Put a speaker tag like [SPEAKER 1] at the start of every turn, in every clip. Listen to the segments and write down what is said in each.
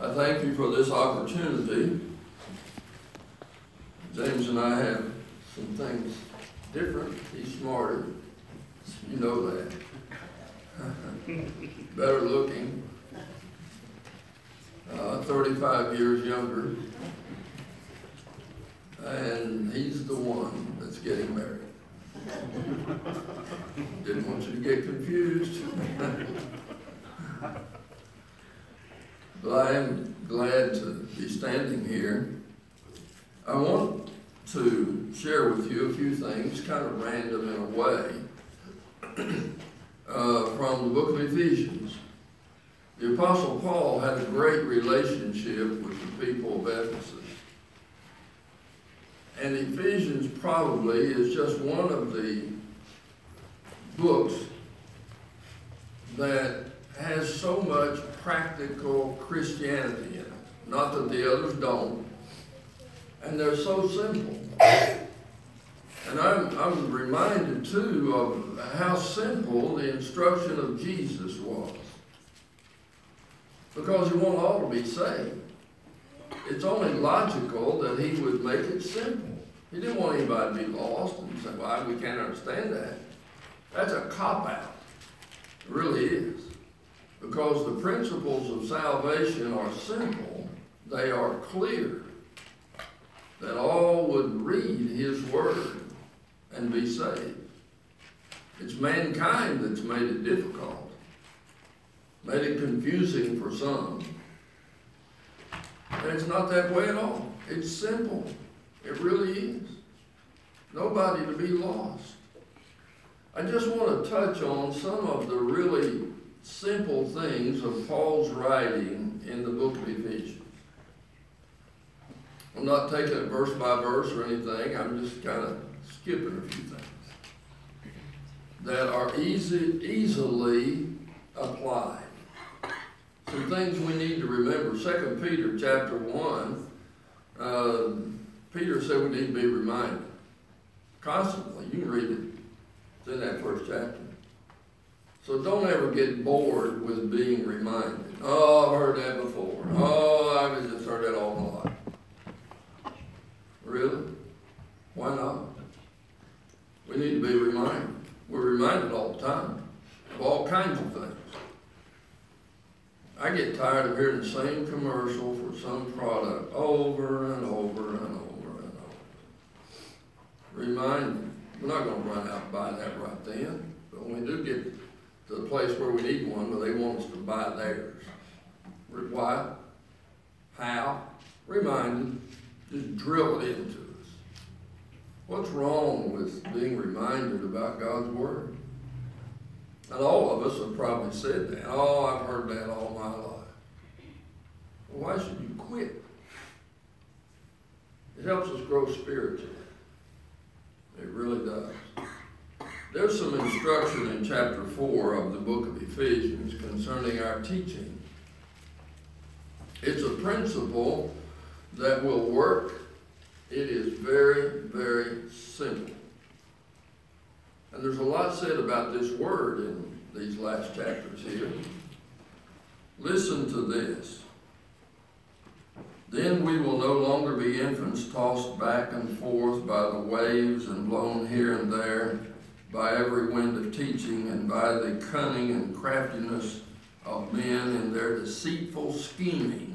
[SPEAKER 1] I thank you for this opportunity. James and I have some things different. He's smarter. You know that. Better looking. 35 years younger. And he's the one that's getting married. Didn't want you to get confused. But I am glad to be standing here. I want to share with you a few things, kind of random in a way, from the book of Ephesians. The Apostle Paul had a great relationship with the people of Ephesus. And Ephesians probably is just one of the books that has so much practical Christianity in it. Not that the others don't. And they're so simple. And I'm reminded too of how simple the instruction of Jesus was. Because you want all to be saved. It's only logical that he would make it simple. He didn't want anybody to be lost and say, well, we can't understand that. That's a cop-out. It really is. Because the principles of salvation are simple. They are clear. That all would read his word and be saved. It's mankind that's made it difficult. Made it confusing for some. And it's not that way at all. It's simple. It really is. Nobody to be lost. I just want to touch on some of the really simple things of Paul's writing in the book of Ephesians. I'm not taking it verse by verse or anything. I'm just kind of skipping a few things that are easily applied. Some things we need to remember. 2 Peter chapter 1, Peter said we need to be reminded. Constantly. You can read it. It's in that first chapter. So don't ever get bored with being reminded. Oh, I've heard that before. Oh, I've just heard that all my life. Really? Why not? We need to be reminded. We're reminded all the time of all kinds of things. I get tired of hearing the same commercial for some product over and over and over and over. Reminded. We're not going to run out and buy that right then. But when we do get to the place where we need one, but they want us to buy theirs. Why? How? Reminded. Just drill it into us. What's wrong with being reminded about God's Word? And all of us have probably said that. Oh, I've heard that all my life. Well, why should you quit? It helps us grow spiritually. It really does. There's some instruction in chapter 4 of the book of Ephesians concerning our teaching. It's a principle that will work. It is very, very simple. And there's a lot said about this word in these last chapters here. Listen to this. Then we will no longer be infants tossed back and forth by the waves and blown here and there by every wind of teaching and by the cunning and craftiness of men in their deceitful scheming.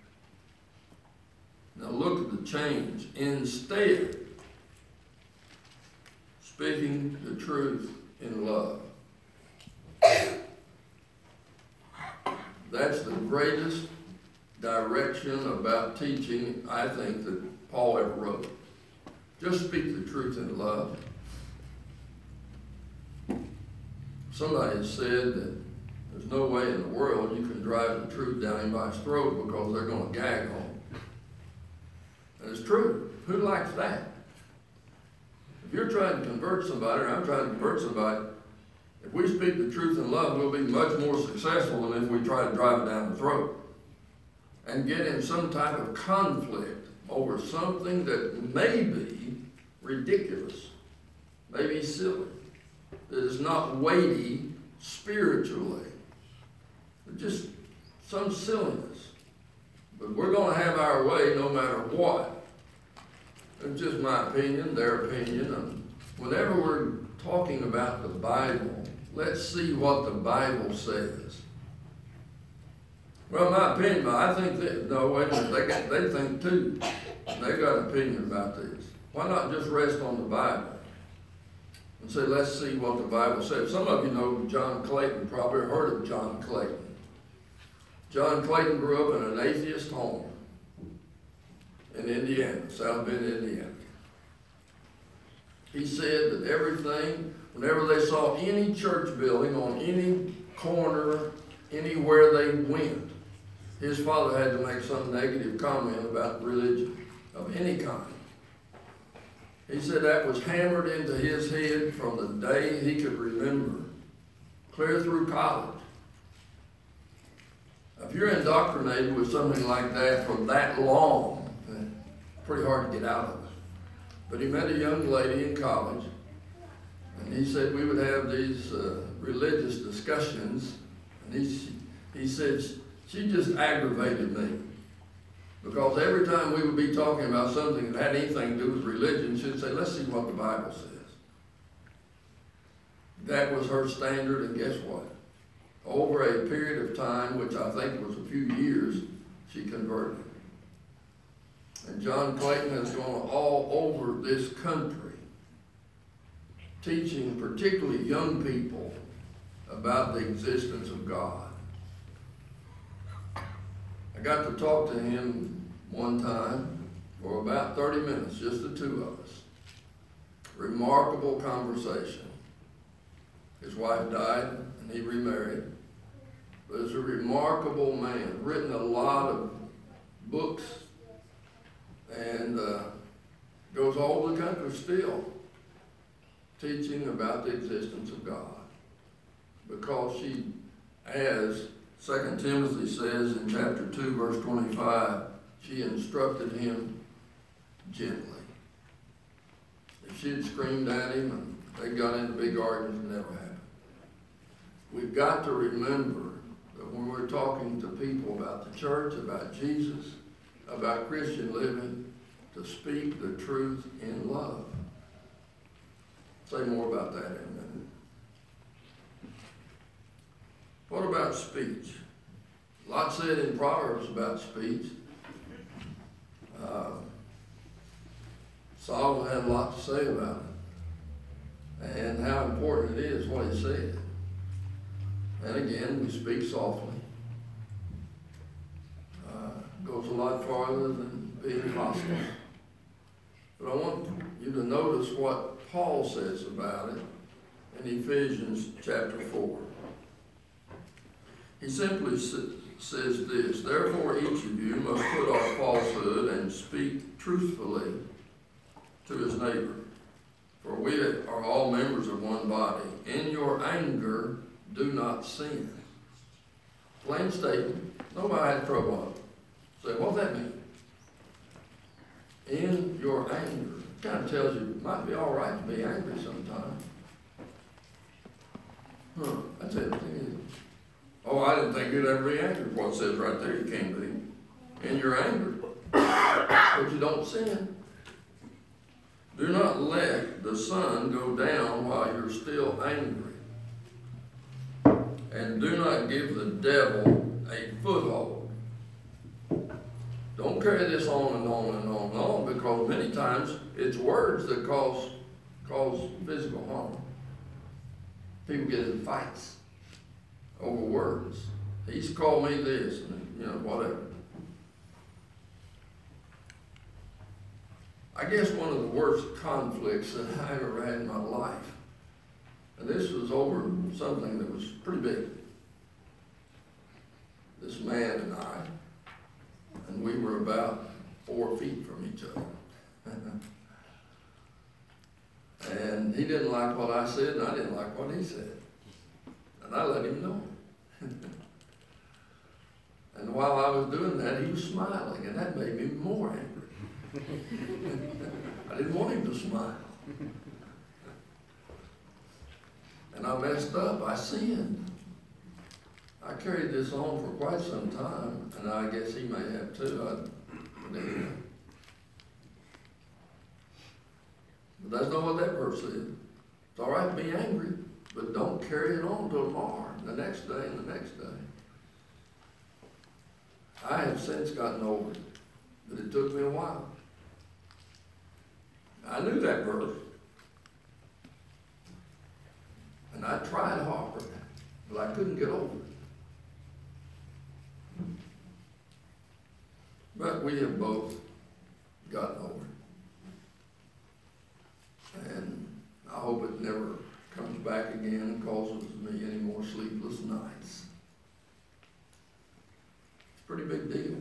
[SPEAKER 1] Now look at the change. Instead, speaking the truth in love. That's the greatest direction about teaching, I think, that Paul ever wrote. Just speak the truth in love. Somebody has said that there's no way in the world you can drive the truth down anybody's throat because they're going to gag on it. And it's true. Who likes that? If you're trying to convert somebody, or I'm trying to convert somebody, if we speak the truth in love, we'll be much more successful than if we try to drive it down the throat and get in some type of conflict over something that may be ridiculous, may be silly, that is not weighty spiritually, but just some silliness. But we're going to have our way no matter what. It's just my opinion, their opinion. And whenever we're talking about the Bible, let's see what the Bible says. Well, my opinion, I think that, no, wait a minute, they think too. They got an opinion about this. Why not just rest on the Bible and say, let's see what the Bible says? Some of you know John Clayton, probably heard of John Clayton. John Clayton grew up in an atheist home in Indiana, South Bend, Indiana. He said that everything, whenever they saw any church building on any corner, anywhere they went, his father had to make some negative comment about religion of any kind. He said that was hammered into his head from the day he could remember, clear through college. If you're indoctrinated with something like that for that long, it's pretty hard to get out of it. But he met a young lady in college, and he said we would have these religious discussions, and he said she just aggravated me. Because every time we would be talking about something that had anything to do with religion, she'd say, let's see what the Bible says. That was her standard, and guess what? Over a period of time, which I think was a few years, she converted. And John Clayton has gone all over this country, teaching particularly young people about the existence of God. I got to talk to him one time for about 30 minutes, just the two of us. Remarkable conversation. His wife died and he remarried. But he's a remarkable man, written a lot of books, and goes all over the country still teaching about the existence of God. Because she, as 2 Timothy says in chapter 2, verse 25, she instructed him gently. If she had screamed at him and they got into big arguments, it never happened. We've got to remember that when we're talking to people about the church, about Jesus, about Christian living, to speak the truth in love. Say more about that in a minute. What about speech? A lot said in Proverbs about speech. Solomon had a lot to say about it and how important it is what he said. And again, we speak softly. Goes a lot farther than being hostile. But I want you to notice what Paul says about it in Ephesians chapter 4. He simply says this, therefore each of you must put off falsehood and speak truthfully to his neighbor. For we are all members of one body. In your anger, do not sin. Plain statement. Nobody had trouble on it. Say, what does that mean? In your anger. Kind of tells you it might be all right to be angry sometimes. That's it. Oh, I didn't think you'd ever be angry. What it says right there, you can't be. In your anger. But you don't sin. Do not let the sun go down while you're still angry. And do not give the devil a foothold. Don't carry this on and on and on and on, because many times it's words that cause physical harm. People get in fights over words. He's called me this, and whatever. I guess one of the worst conflicts that I ever had in my life, and this was over something that was pretty big. This man and I, and we were about 4 feet from each other. And he didn't like what I said, and I didn't like what he said. And I let him know. And while I was doing that, he was smiling, and that made me more angry. I didn't want him to smile. And I messed up. I sinned. I carried this on for quite some time, and I guess he may have too. But that's not what that verse said. It's all right to be angry, but don't carry it on till tomorrow, the next day, and the next day. I have since gotten over it, but it took me a while. I knew that verse, and I tried hard, but I couldn't get over it. But we have both gotten over it. And I hope it never comes back again and causes me any more sleepless nights. It's a pretty big deal.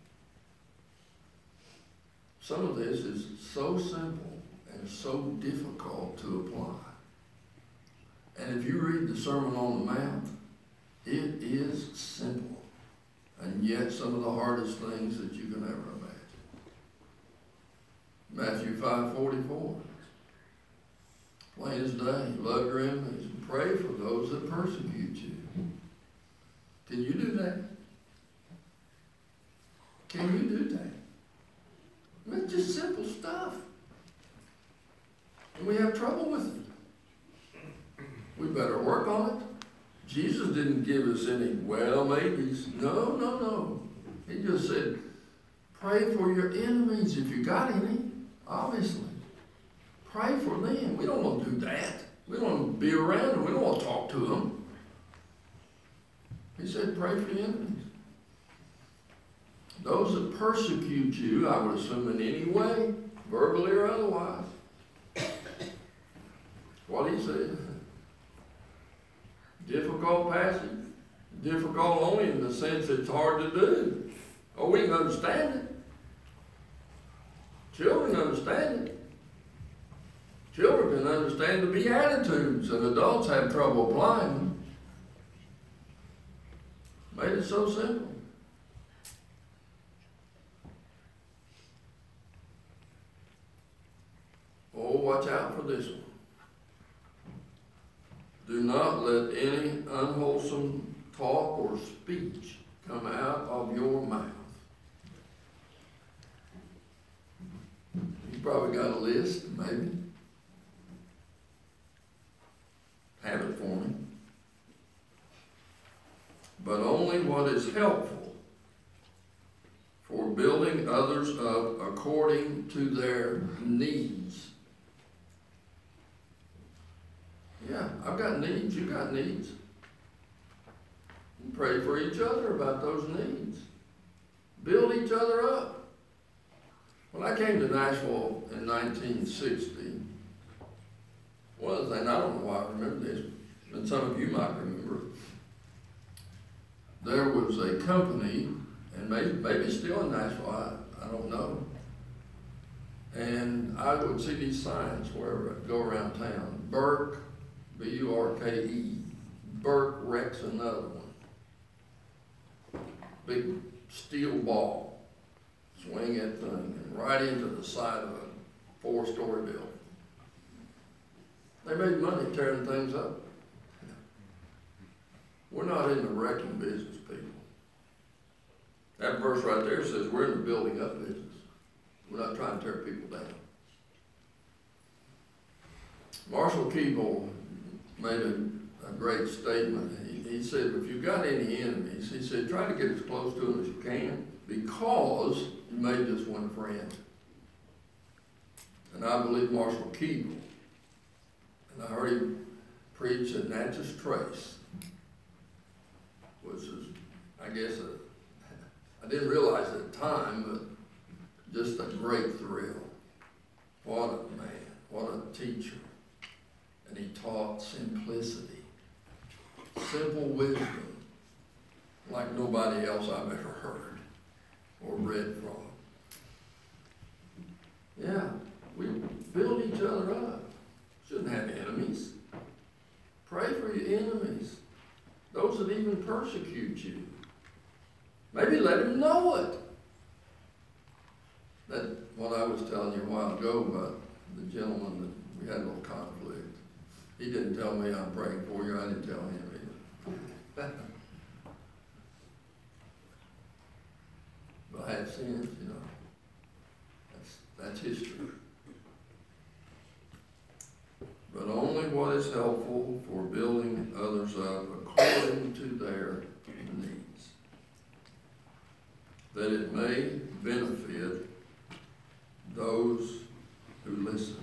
[SPEAKER 1] Some of this is so simple and so difficult to apply. And if you read the Sermon on the Mount, it is simple. And yet some of the hardest things that you can ever imagine. Matthew 5:44. Plain as day, love your enemies and pray for those that persecute you. Can you do that? Can you do that? I mean, it's just simple stuff. And we have trouble with it. We better work on it. Jesus didn't give us any well maybes. No. He just said, pray for your enemies if you got any, obviously. Pray for them. We don't want to do that. We don't want to be around them. We don't want to talk to them. He said, pray for your enemies. Those that persecute you, I would assume in any way, verbally or otherwise. What he said. Difficult passage. Difficult only in the sense it's hard to do. Oh, we can understand it. Children understand it. Children can understand the Beatitudes, and adults have trouble applying them. Made it so simple. Oh, watch out for this one. Do not let any unwholesome talk or speech come out of your mouth. You probably got a list, maybe. Have it for me. But only what is helpful for building others up according to their needs. Yeah, I've got needs, you got needs. You pray for each other about those needs. Build each other up. When I came to Nashville in 1960, one of the things, I don't know why I remember this, but some of you might remember, there was a company, and maybe still in Nashville, I don't know, and I would see these signs wherever I go around town. Burke, B-U-R-K-E, Burke wrecks another one. Big steel ball, swing that thing, and right into the side of a 4-story building. They made money tearing things up. We're not in the wrecking business, people. That verse right there says we're in the building up business. We're not trying to tear people down. Marshall Keeble made a great statement. He said, if you've got any enemies, he said, try to get as close to them as you can because you may just win a friend. And I believe Marshall Keeble, and I heard him preach at Natchez Trace, which is, I guess, I didn't realize at the time, but just a great thrill. What a man, what a teacher. And he taught simplicity, simple wisdom, like nobody else I've ever heard or read from. Yeah, we build each other up. Shouldn't have enemies. Pray for your enemies, those that even persecute you. Maybe let them know it. That's what I was telling you a while ago about the gentleman that we had a little conflict. He didn't tell me I'm praying for you. I didn't tell him either. have sins, you know. That's history. But only what is helpful for building others up according to their needs, that it may benefit those who listen.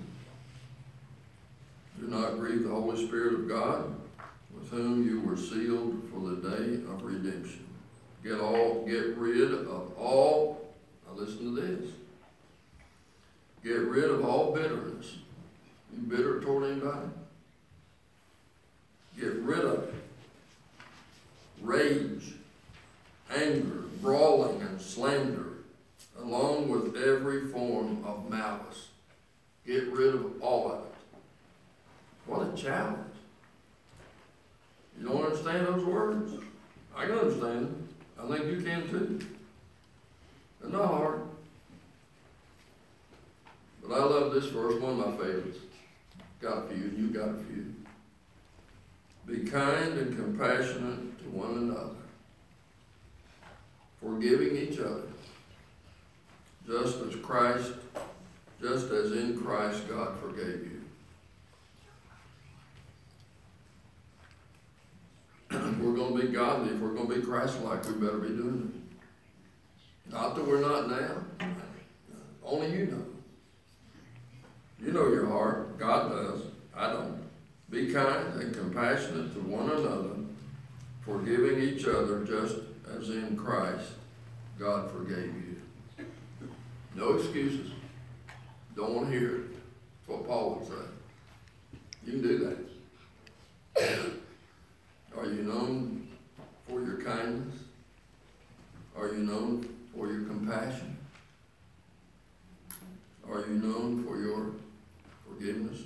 [SPEAKER 1] Do not grieve the Holy Spirit of God, with whom you were sealed for the day of redemption. Get rid of all, now listen to this, get rid of all bitterness. You bitter toward anybody? Get rid of it. Rage, anger, brawling, and slander, along with every form of malice. Get rid of all of it. What a challenge. You don't understand those words? I can understand them. I think you can too. They're not hard. But I love this verse, one of my favorites. Got a few, and you got a few. Be kind and compassionate to one another, forgiving each other, just as in Christ God forgave you. If we're going to be godly, if we're going to be Christ-like, we better be doing it. Not that we're not now. Only you know. You know your heart. God does. I don't. Be kind and compassionate to one another, forgiving each other just as in Christ God forgave you. No excuses. Don't want to hear it. That's what Paul would say. You can do that. Are you known for your kindness? Are you known for your compassion? Are you known for your forgiveness?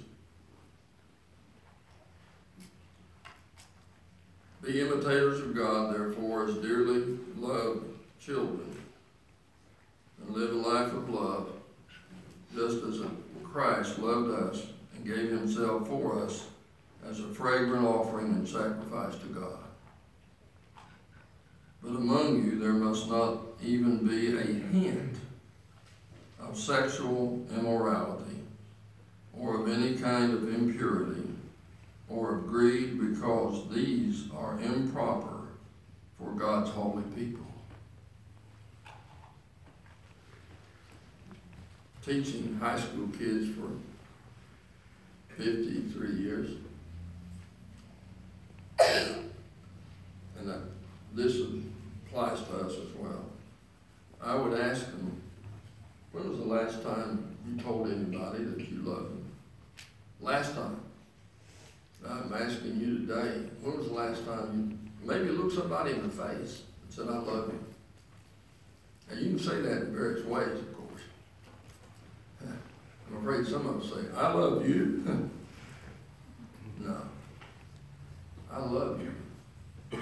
[SPEAKER 1] Be imitators of God, therefore, as dearly loved children, and live a life of love, just as Christ loved us and gave himself for us as a fragrant offering and sacrifice to God. But among you there must not even be a hint of sexual immorality, or of any kind of impurity, or of greed, because these are improper for God's holy people. Teaching high school kids for 53 years. And this applies to us as well. I would ask them, when was the last time you told anybody that you loved them? Last time. I'm asking you today, when was the last time you maybe looked somebody in the face and said, I love you? And you can say that in various ways, of course. I'm afraid some of us say, I love you. No. I love you.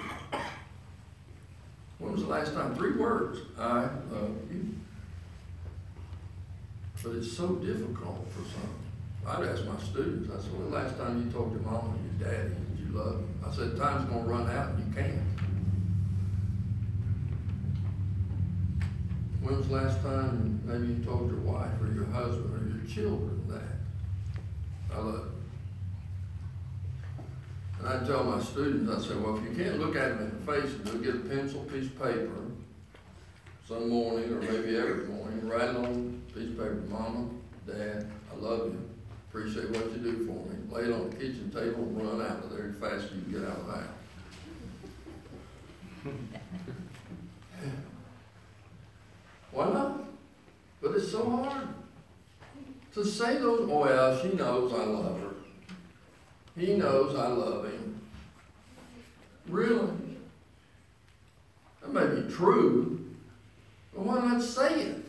[SPEAKER 1] When was the last time? 3 words. I love you. But it's so difficult for some. I'd ask my students, I said, when the last time you told your mama and your daddy that you love them? I said, time's going to run out and you can't. When was the last time maybe you told your wife or your husband or your children that? I love you. And I tell my students, I say, well, if you can't look at them in the face, you'll get a pencil, piece of paper, some morning or maybe every morning, write on a piece of paper, Mama, Dad, I love you. Appreciate what you do for me. Lay it on the kitchen table and run out of there as fast as you can get out of the house. Why not? But it's so hard to say those. Oh, well, she knows I love her. He knows I love him. Really? That may be true, but why not say it?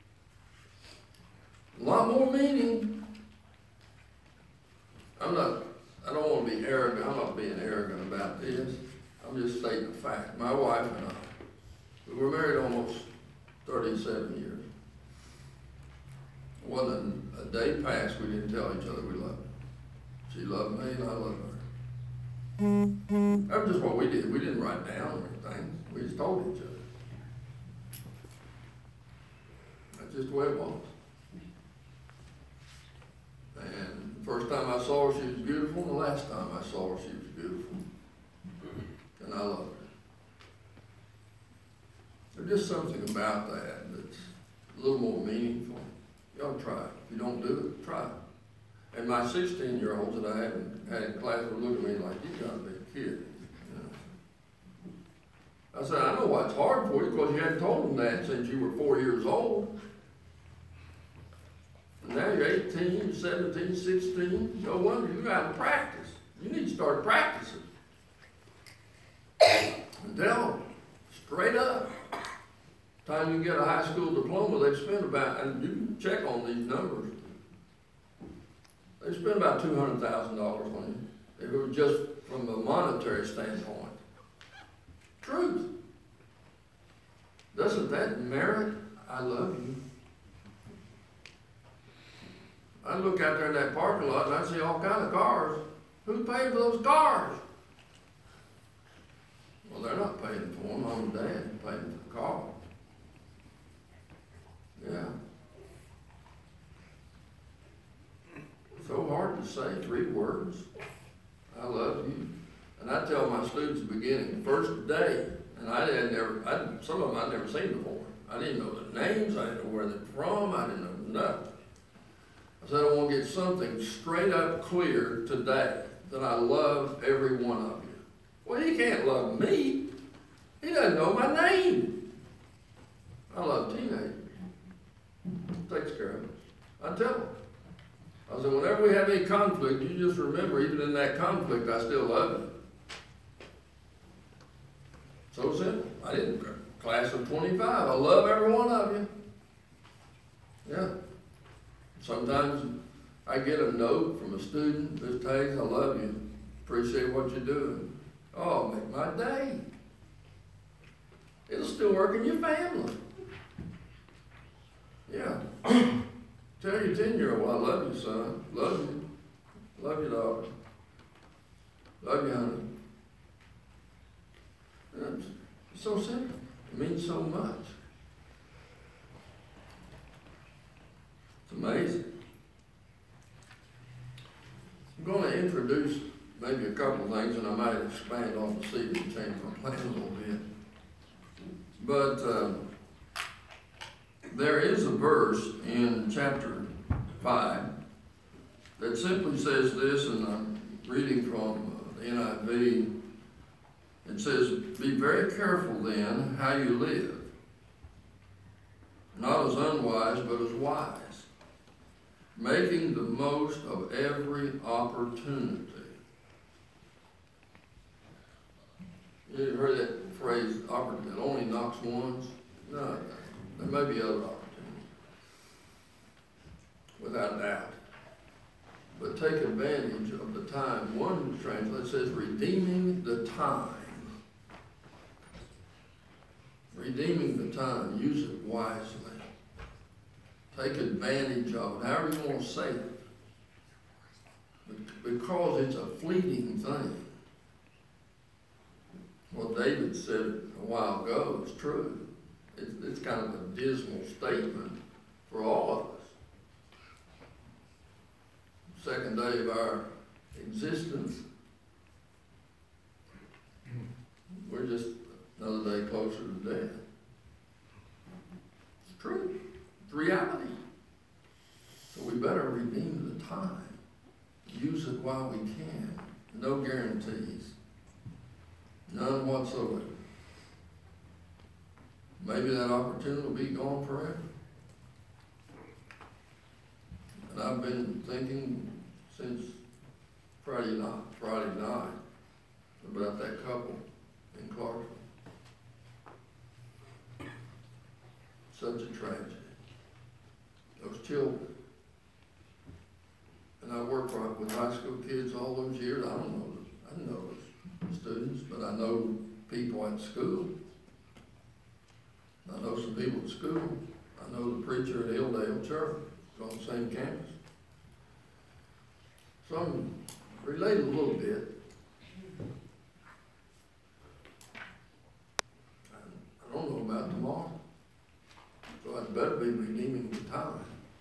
[SPEAKER 1] A lot more meaning. I don't want to be arrogant. I'm not being arrogant about this. I'm just stating a fact. My wife and I, we were married almost 37 years. It wasn't a day passed we didn't tell each other we loved her. She loved me and I loved her. That was just what we did. We didn't write down or anything. We just told each other. just the way it was. And the first time I saw her, she was beautiful, and the last time I saw her, she was beautiful. And I loved her. There's just something about that that's a little more meaningful. You ought to try it. If you don't do it, try it. And my 16-year-olds that I had in class would look at me like, you gotta be a kid. I said, I know why it's hard for you, because you hadn't told them that since you were 4 years old. And now you're 18, 17, 16. No wonder you got to practice. You need to start practicing. And tell them, straight up. Time you get a high school diploma, they spend about, and you can check on these numbers, they spend about $200,000 on you, if it was just from a monetary standpoint. Truth. Doesn't that merit, I love you? I look out there in that parking lot and I see all kinds of cars. Who paid for those cars? Well, they're not paying for them. Mom and Dad paying for the car. Yeah. So hard to say 3 words. I love you. And I tell my students at the beginning, first day, and some of them I'd never seen before. I didn't know the names, I didn't know where they're from, I didn't know nothing. I said, I want to get something straight up clear today, that I love every one of you. Well, he can't love me. He doesn't know my name. I love teenagers. Takes care of us. I tell them. I said, whenever we have any conflict, you just remember, even in that conflict, I still love you. So simple. I didn't, class of 25. I love every one of you. Yeah. Sometimes I get a note from a student, Miss Tags, I love you. Appreciate what you're doing. Oh, make my day. It'll still work in your family. Yeah. Tell your 10-year-old, I love you, son. Love you. Love you, daughter. Love you, honey. It's so simple. It means so much. It's amazing. I'm going to introduce maybe a couple of things, and I might expand on the seed and change my plan a little bit. But there is a verse in chapter 5 that simply says this, and I'm reading from the NIV. It says, be very careful then how you live, not as unwise, but as wise, making the most of every opportunity. You ever heard that phrase, it only knocks once? No, there may be other opportunities, without doubt. But take advantage of the time. One translation says, redeeming the time. Redeeming the time, use it wisely. Take advantage of it, however you want to say it. Because it's a fleeting thing. What David said a while ago is true. It's kind of a dismal statement for all of us. Second day of our existence, we're just another day closer to death. It's true. It's reality. So we better redeem the time. Use it while we can. No guarantees. None whatsoever. Maybe that opportunity will be gone forever. And I've been thinking since Friday night about that couple in Clarksville. Such a tragedy. Those children. And I worked with high school kids all those years. I didn't know those students, but I know people at school. I know some people at school. I know the preacher at Hilldale Church. It's on the same campus. So I'm related a little bit. I don't know about tomorrow. So I better be redeeming the time.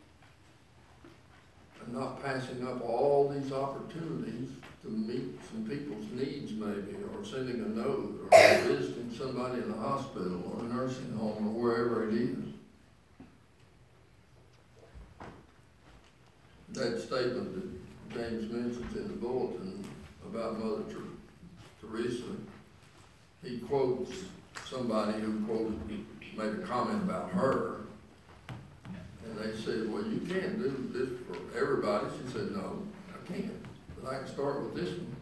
[SPEAKER 1] And not passing up all these opportunities to meet some people's needs maybe, or sending a note, or visiting somebody in the hospital or a nursing home or wherever it is. That statement that James mentions in the bulletin about Mother Teresa, he quotes somebody who made a comment about her, and they said, well, you can't do this for everybody. She said, no, I can't, but I can start with this one.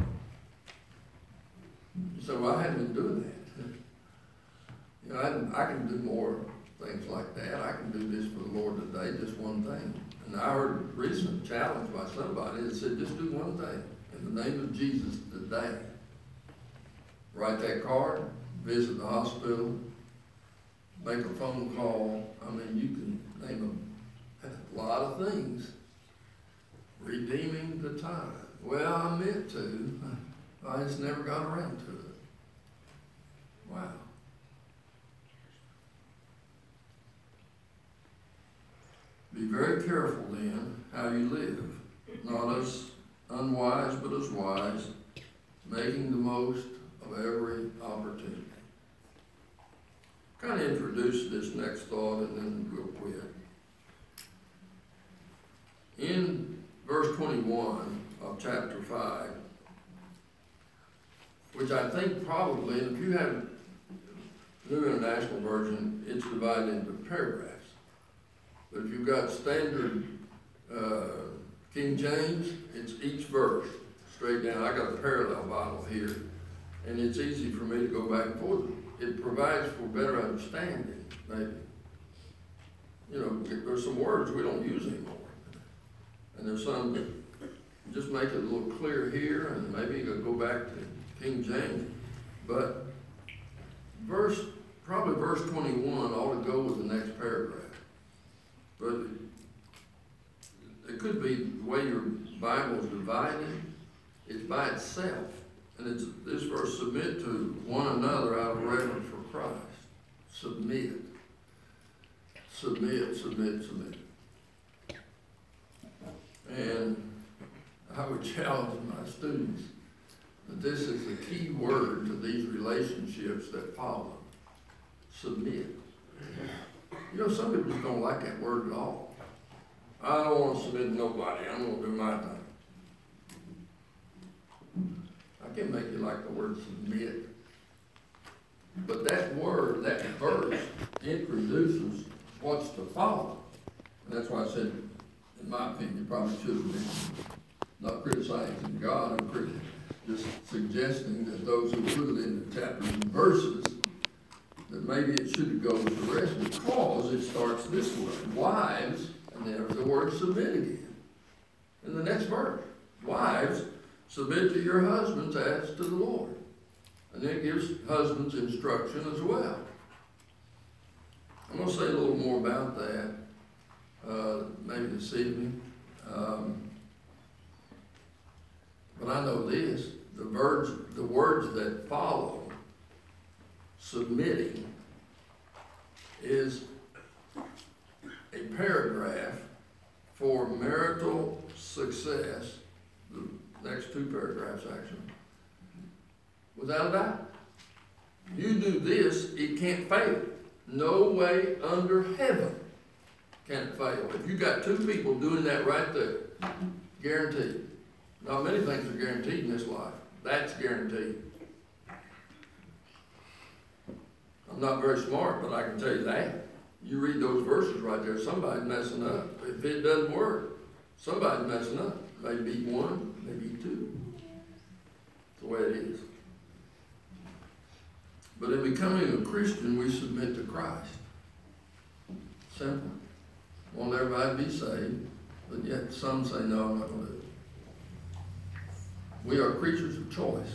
[SPEAKER 1] So I hadn't been doing that. You know, I can do more things like that. I can do this for the Lord today, just one thing. And I heard a recent challenge by somebody that said, just do one thing. In the name of Jesus today. Write that card, visit the hospital, make a phone call. I mean, you can name a lot of things. Redeeming the time. Well, I meant to. I just never got around to it. Wow. Be very careful then how you live. Not as unwise, but as wise, making the most of every opportunity. Kind of introduce this next thought and then we'll quit. In verse 21 of chapter 5, which I think probably, and if you have New International Version, it's divided into paragraphs. But if you've got standard King James, it's each verse straight down. I got a parallel Bible here, and it's easy for me to go back and forth. It provides for better understanding, maybe. You know, there's some words we don't use anymore. And there's some that just make it a little clear here, and maybe you could go back to King James. But probably verse 21 ought to go with the next paragraph. But it could be the way your Bible is divided, it's by itself. And it's this verse, submit to one another out of reverence for Christ. Submit. Submit, submit, submit. And I would challenge my students that this is the key word to these relationships that follow. Submit. You know, some people just don't like that word at all. I don't want to submit to nobody. I'm going to do my thing. I can make you like the word submit. But that word, that verse, introduces what's to follow. And that's why I said, in my opinion, probably should have been not criticizing God, I'm just suggesting that those who put it into chapters and verses, that maybe it should go with the rest, because it starts this way. Wives, and there's the word submit again. In the next verse, wives, submit to your husbands as to the Lord. And then it gives husbands instruction as well. I'm going to say a little more about that maybe this evening. But I know this, the words that follow submitting is a paragraph for marital success, the next two paragraphs actually, without a doubt. You do this, it can't fail. No way under heaven can it fail. If you got two people doing that right there, guaranteed. Not many things are guaranteed in this life. That's guaranteed. I'm not very smart, but I can tell you that. You read those verses right there, somebody's messing up. If it doesn't work, somebody's messing up. Maybe one, maybe two. That's the way it is. But in becoming a Christian, we submit to Christ. Simple. Want everybody to be saved, but yet some say, no, I'm not going to do it. We are creatures of choice.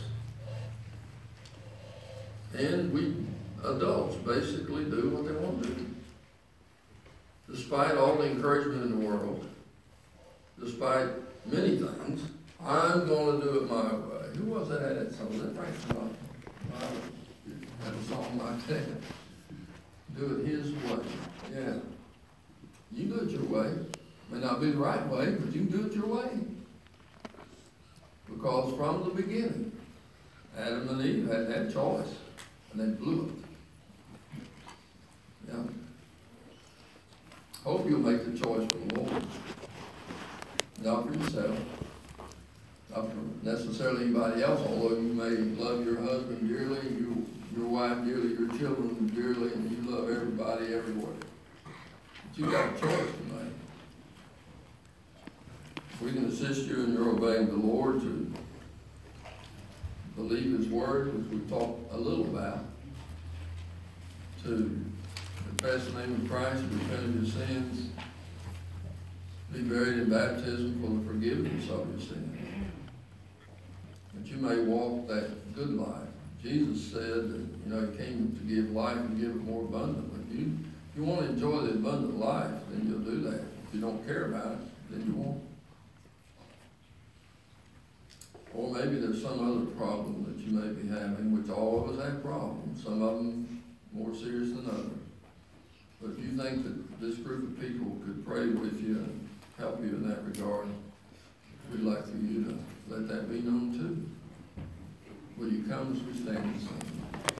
[SPEAKER 1] And we adults basically do what they want to do. Despite all the encouragement in the world, despite many things, I'm going to do it my way. Who was that had that song? Was that Frank Sinatra? Had a song like that. Do it his way. Yeah. You can do it your way. May not be the right way, but you can do it your way. Because from the beginning, Adam and Eve had that choice, and they blew it. Yeah. Hope you'll make the choice for the Lord. Not for yourself. Not for necessarily anybody else, although you may love your husband dearly, your wife dearly, your children dearly, and you love everybody everywhere. But you got a choice to make. We can assist you in your obeying the Lord to believe His Word, which we've talked a little about, to confess the name of Christ, repent of your sins, be buried in baptism for the forgiveness of your sins, that you may walk that good life. Jesus said that, He came to give life and give it more abundantly. If you want to enjoy the abundant life, then you'll do that. If you don't care about it, then you won't. Or maybe there's some other problem that you may be having, which all of us have problems, some of them more serious than others. But if you think that this group of people could pray with you and help you in that regard, we'd like for you to let that be known too. Will you come as we stand and sing?